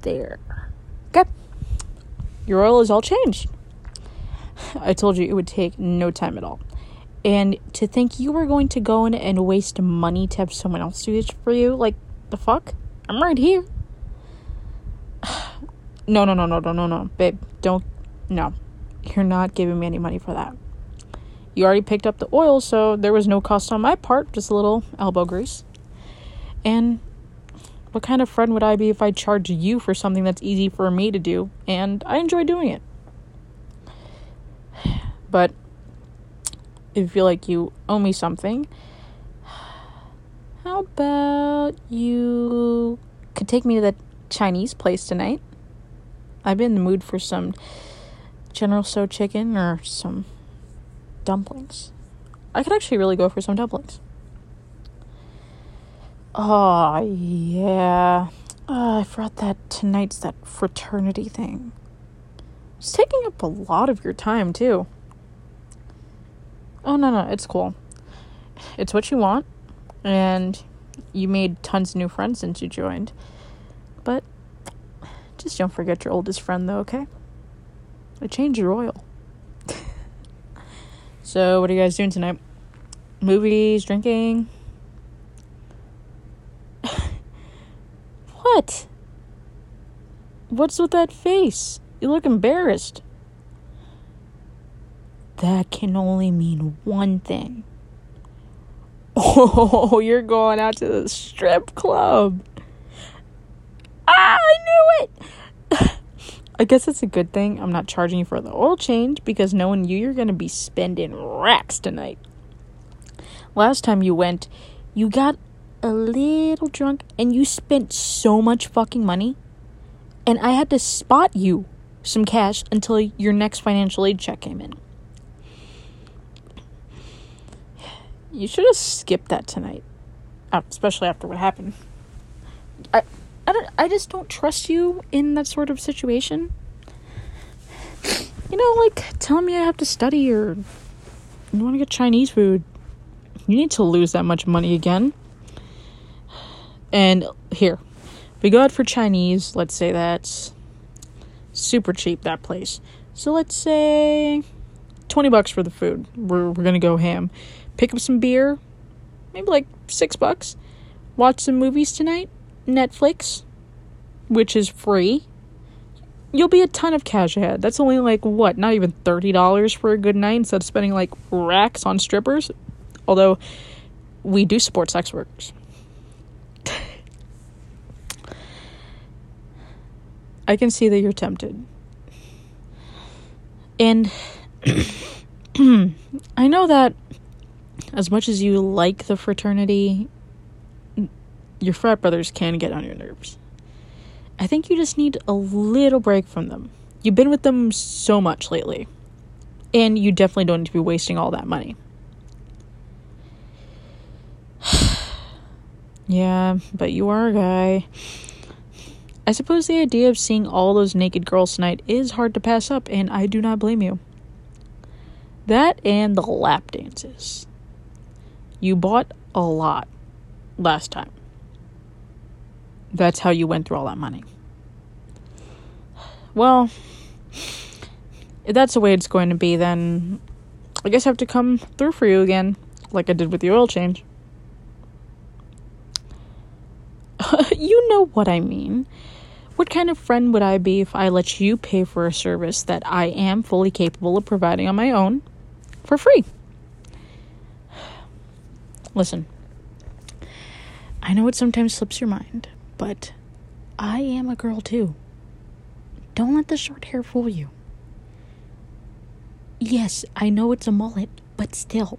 there. Okay. Your oil is all changed. I told you it would take no time at all. And to think you were going to go in and waste money to have someone else do this for you, like, the fuck? I'm right here. No, babe, don't, no. You're not giving me any money for that. You already picked up the oil, so there was no cost on my part, just a little elbow grease. And what kind of friend would I be if I charged you for something that's easy for me to do, and I enjoy doing it? But if you feel like you owe me something, how about you could take me to that Chinese place tonight? I've been in the mood for some General Tso chicken or some dumplings. I could actually really go for some dumplings. Oh, yeah. I forgot that tonight's that fraternity thing. It's taking up a lot of your time, too. Oh, no, it's cool. It's what you want, and you made tons of new friends since you joined. But just don't forget your oldest friend, though, okay? I changed your oil. So, what are you guys doing tonight? Movies, drinking? What? What's with that face? You look embarrassed. That can only mean one thing. Oh, you're going out to the strip club. I knew it. I guess it's a good thing I'm not charging you for the oil change, because knowing you're going to be spending racks tonight. Last time you went, you got a little drunk and you spent so much fucking money, and I had to spot you some cash until your next financial aid check came in. You should have skipped that tonight, especially after what happened. I just don't trust you in that sort of situation. You know, like, telling me I have to study or you want to get Chinese food. You need to lose that much money again. And here, we go out for Chinese. Let's say that's super cheap, that place. So let's say $20 for the food. We're going to go ham. Pick up some beer. Maybe like $6. Watch some movies tonight. Netflix, which is free. You'll be a ton of cash ahead. That's only like, what, not even $30 for a good night instead of spending like racks on strippers. Although we do support sex workers. I can see that you're tempted. And I know that as much as you like the fraternity, your frat brothers can get on your nerves. I think you just need a little break from them. You've been with them so much lately. And you definitely don't need to be wasting all that money. Yeah, but you are a guy. I suppose the idea of seeing all those naked girls tonight is hard to pass up, and I do not blame you. That and the lap dances. You bought a lot last time. That's how you went through all that money. Well, if that's the way it's going to be, then I guess I have to come through for you again, like I did with the oil change. You know what I mean. What kind of friend would I be if I let you pay for a service that I am fully capable of providing on my own for free? Listen, I know it sometimes slips your mind, but I am a girl too. Don't let the short hair fool you. Yes, I know it's a mullet, but still.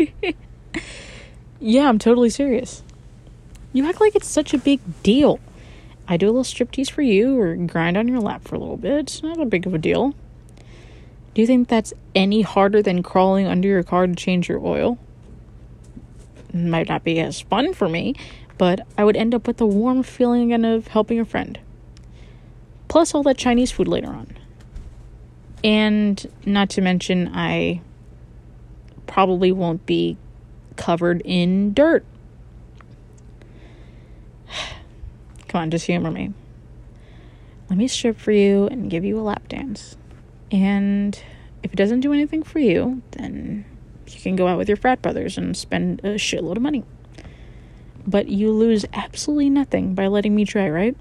Yeah, I'm totally serious. You act like it's such a big deal. I do a little striptease for you or grind on your lap for a little bit. It's not a big of a deal. Do you think that's any harder than crawling under your car to change your oil? It might not be as fun for me, but I would end up with a warm feeling again of helping a friend. Plus all that Chinese food later on. And not to mention, I probably won't be covered in dirt. Come on, just humor me. let me strip for you and give you a lap dance. And if it doesn't do anything for you, then you can go out with your frat brothers and spend a shitload of money. But you lose absolutely nothing by letting me try, right?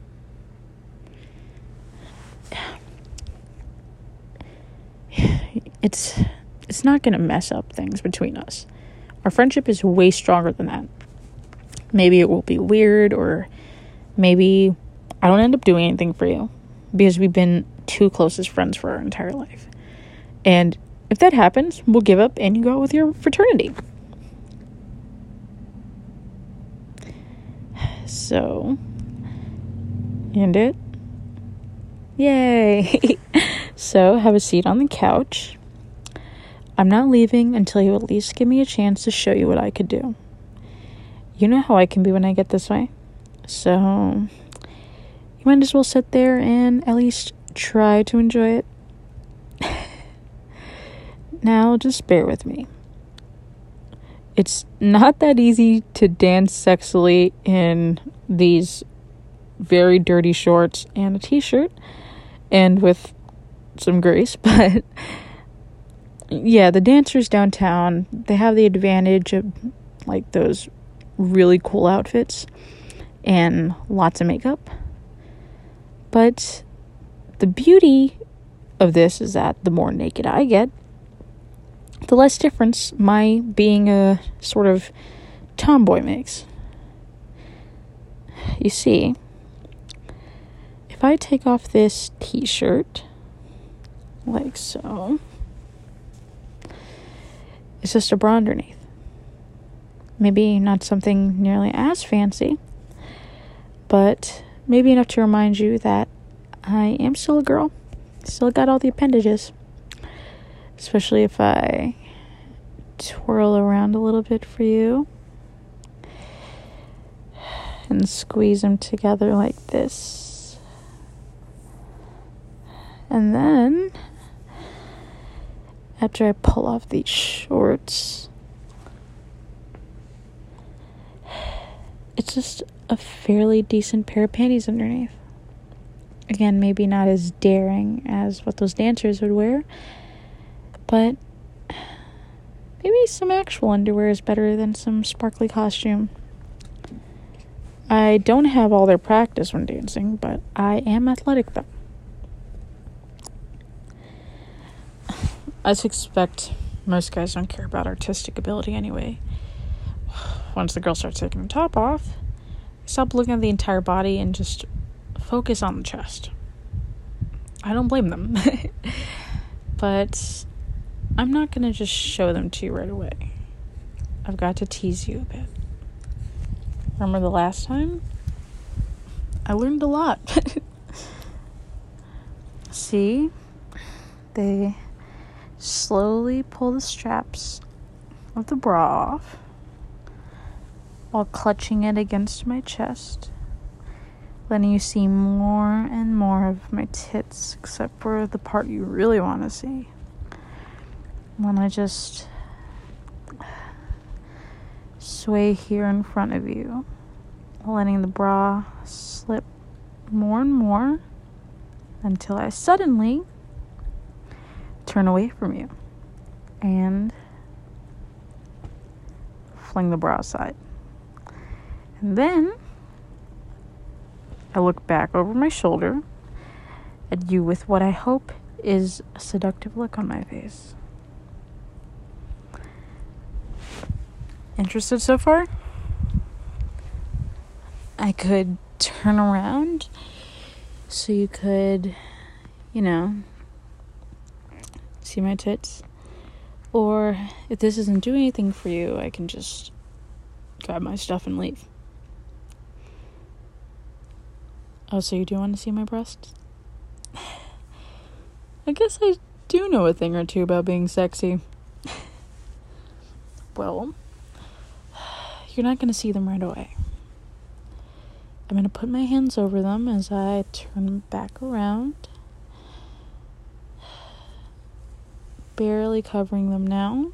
It's not going to mess up things between us. Our friendship is way stronger than that. Maybe it will be weird, or maybe I don't end up doing anything for you because we've been too close as friends for our entire life. And if that happens, we'll give up and you go out with your fraternity. So, and it? Yay! So, have a seat on the couch. I'm not leaving until you at least give me a chance to show you what I could do. You know how I can be when I get this way. So, you might as well sit there and at least try to enjoy it. Now, just bear with me. It's not that easy to dance sexily in these very dirty shorts and a t-shirt and with some grace, but yeah, the dancers downtown, they have the advantage of like those really cool outfits and lots of makeup. But the beauty of this is that the more naked I get, the less difference my being a sort of tomboy makes. You see, if I take off this t-shirt, like so, it's just a bra underneath. Maybe not something nearly as fancy, but maybe enough to remind you that I am still a girl. Still got all the appendages. Especially if I twirl around a little bit for you and squeeze them together like this. And then, after I pull off these shorts, it's just a fairly decent pair of panties underneath. Again, maybe not as daring as what those dancers would wear, but maybe some actual underwear is better than some sparkly costume. I don't have all their practice when dancing, but I am athletic though. I suspect most guys don't care about artistic ability anyway. Once the girl starts taking the top off, stop looking at the entire body and just focus on the chest. I don't blame them. But I'm not going to just show them to you right away. I've got to tease you a bit. Remember the last time? I learned a lot. See? They slowly pull the straps of the bra off while clutching it against my chest, letting you see more and more of my tits, except for the part you really want to see. When I just sway here in front of you, letting the bra slip more and more until I suddenly turn away from you and fling the bra aside. And then I look back over my shoulder at you with what I hope is a seductive look on my face. Interested so far? I could turn around so you could, see my tits. Or if this isn't doing anything for you, I can just grab my stuff and leave. Oh, so you do want to see my breasts? I guess I do know a thing or two about being sexy. Well, you're not going to see them right away. I'm going to put my hands over them as I turn back around. Barely covering them now.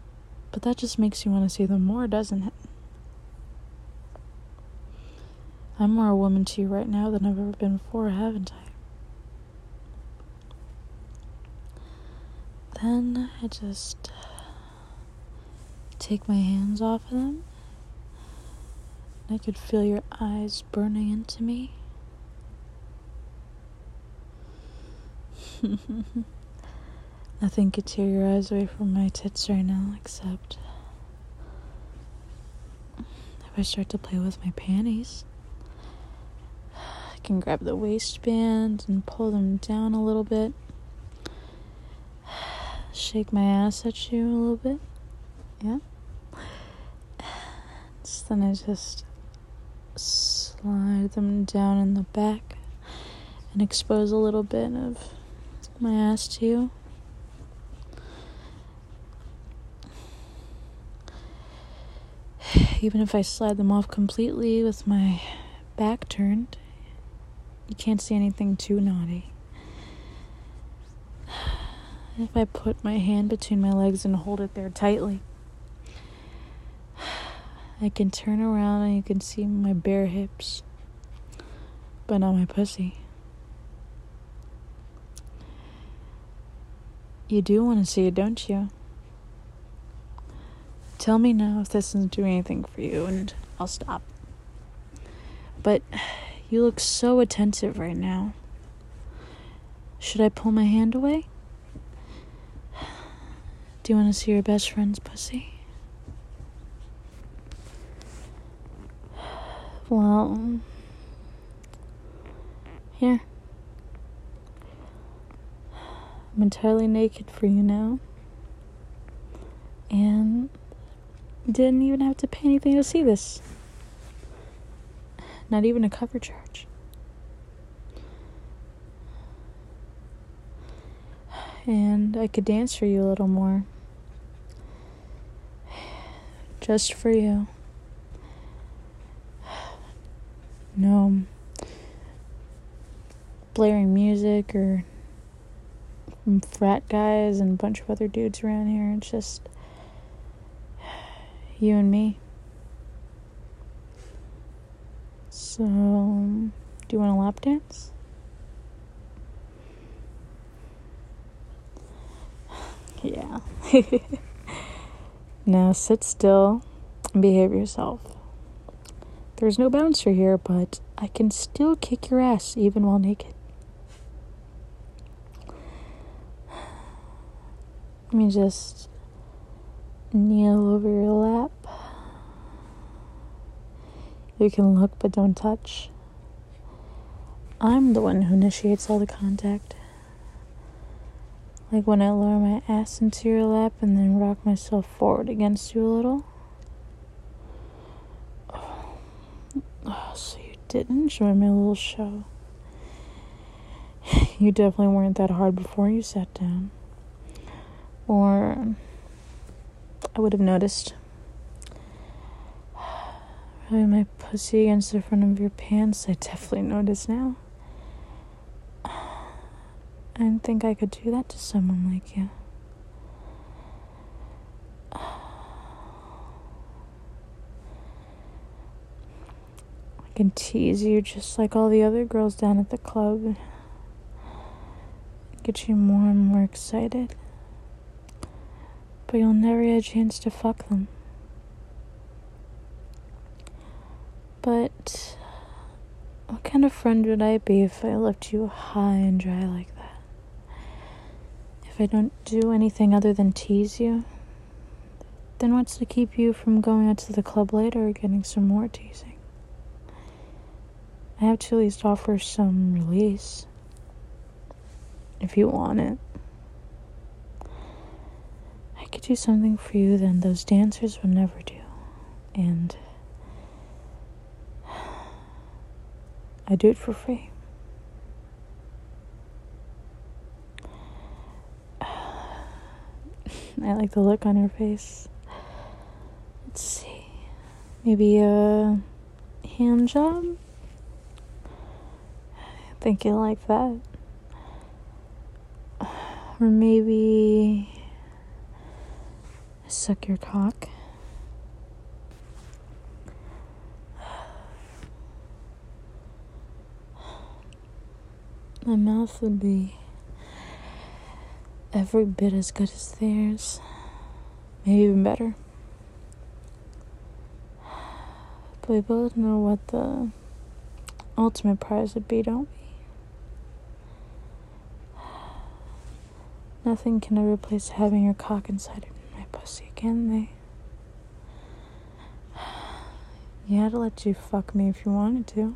But that just makes you want to see them more, doesn't it? I'm more a woman to you right now than I've ever been before, haven't I? Then I just take my hands off of them. I could feel your eyes burning into me. Nothing could tear your eyes away from my tits right now, except if I start to play with my panties. I can grab the waistband and pull them down a little bit. Shake my ass at you a little bit. Yeah. So then I just slide them down in the back and expose a little bit of my ass to you. Even if I slide them off completely with my back turned, you can't see anything too naughty. If I put my hand between my legs and hold it there tightly, I can turn around and you can see my bare hips, but not my pussy. You do want to see it, don't you? Tell me now if this isn't doing anything for you, and I'll stop. But you look so attentive right now. Should I pull my hand away? Do you want to see your best friend's pussy? Well, here. I'm entirely naked for you now. And didn't even have to pay anything to see this. Not even a cover charge. And I could dance for you a little more. Just for you. No blaring music or frat guys and a bunch of other dudes around here. It's just you and me. So, do you want a lap dance? Yeah. Now sit still and behave yourself. There's no bouncer here, but I can still kick your ass even while naked. Let me just kneel over your lap. You can look but don't touch. I'm the one who initiates all the contact. Like when I lower my ass into your lap and then rock myself forward against you a little. Oh, so you didn't enjoy my little show. You definitely weren't that hard before you sat down. Or I would have noticed. Rubbing my pussy against the front of your pants, I definitely notice now. I didn't think I could do that to someone like you. I can tease you just like all the other girls down at the club. Get you more and more excited. But you'll never get a chance to fuck them. But what kind of friend would I be if I left you high and dry like that? If I don't do anything other than tease you, then what's to keep you from going out to the club later or getting some more teasing? I have to at least offer some release. If you want it. I could do something for you that those dancers would never do. And I do it for free. I like the look on your face. Let's see. Maybe a hand job? I think you like that. Or maybe suck your cock. My mouth would be every bit as good as theirs. Maybe even better. But we both know what the ultimate prize would be, don't we? Nothing can ever replace having your cock inside my pussy again, they. Yeah, I'd let you fuck me if you wanted to.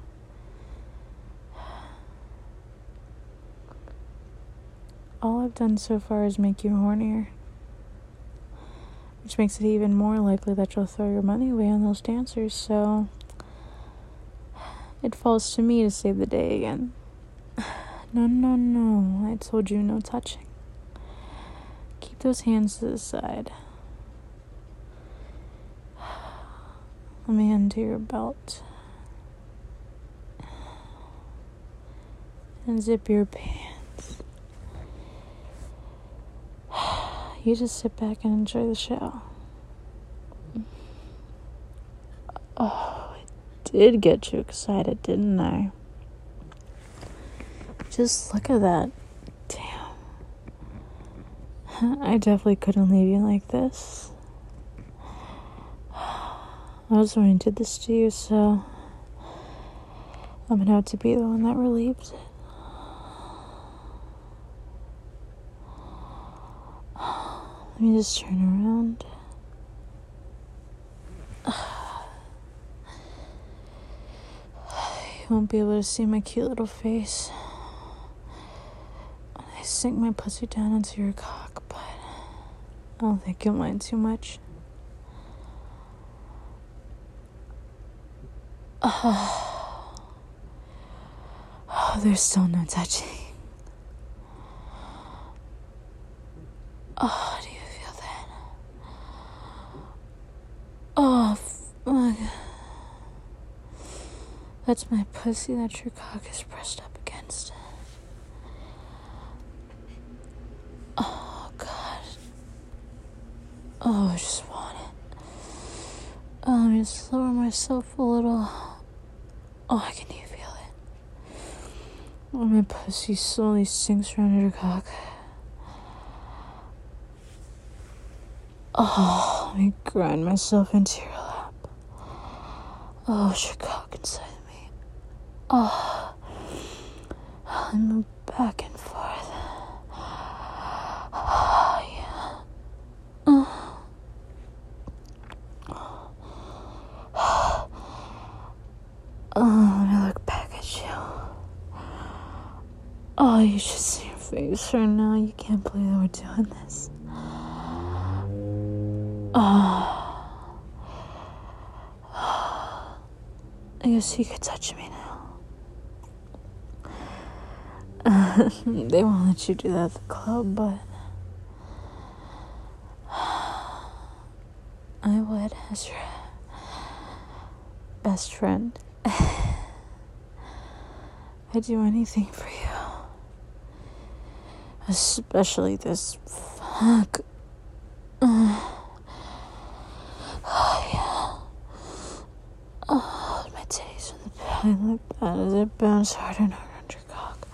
All I've done so far is make you hornier. Which makes it even more likely that you'll throw your money away on those dancers, so it falls to me to save the day again. No, I told you no touching. Keep those hands to the side. Let me undo your belt. And zip your pants. You just sit back and enjoy the show. Oh, I did get you excited, didn't I? Just look at that. Damn. I definitely couldn't leave you like this. I was the one who did this to you, so I'm gonna have to be the one that relieves it. Let me just turn around. You won't be able to see my cute little face when I sink my pussy down into your cock, but I don't think you'll mind too much. Oh, there's still no touching. Oh, do you feel that? Oh, fuck. That's my pussy that your cock is pressed up against. Oh, God. Oh, I just want it. Let me just lower myself a little. Oh, can you feel it? When my pussy slowly sinks around your cock. Oh, let me grind myself into your lap. Oh, it's your cock inside of me. Oh, I move back and forth. Oh, yeah. Oh, let me look back at you. Oh, you should see your face right now. You can't believe that we're doing this. Oh. I guess you could touch me now. They won't let you do that at the club, but I would as your best friend. I'd do anything for you. Especially this fuck. Oh, yeah. Oh, my titties from the behind like that as it bounce harder and harder on your cock.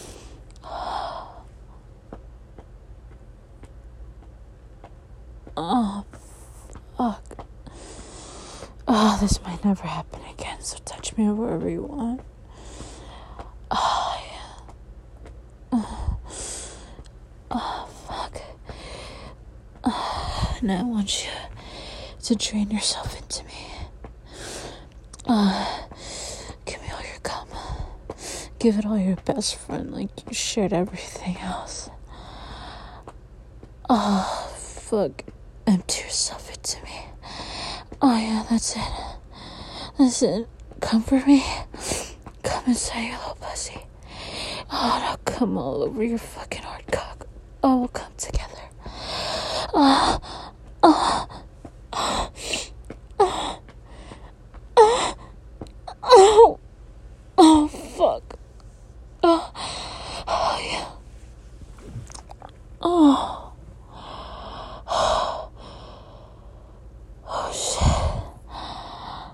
Oh, fuck. Oh, this might never happen again, so touch me wherever you want. Oh, yeah. Oh, fuck. Now I want you to drain yourself into me. Give me all your cum. Give it all your best friend like you shared everything else. Oh, fuck. Empty yourself into me. Oh, yeah, that's it. That's it. Come for me. Come inside your little pussy. Oh, now come all over your fucking hard cock. Oh, we'll come together. Oh, fuck. Oh, yeah. Oh, shit.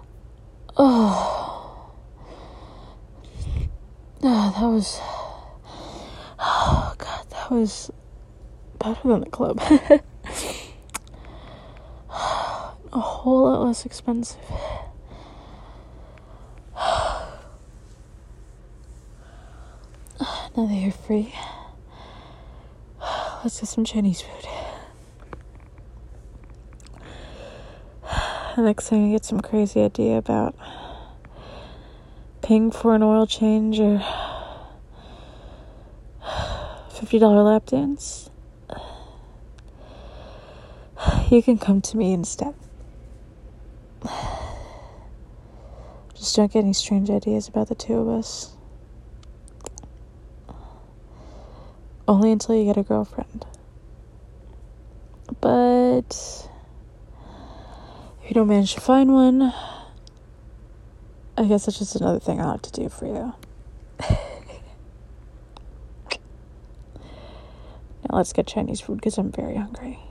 Oh, that was was better than the club. A whole lot less expensive. Now that you're free, let's get some Chinese food. The next thing I get some crazy idea about paying for an oil change or $50 lap dance, you can come to me instead. Just don't get any strange ideas about the two of us. Only until you get a girlfriend. But if you don't manage to find one, I guess that's just another thing I'll have to do for you. Now let's get Chinese food because I'm very hungry.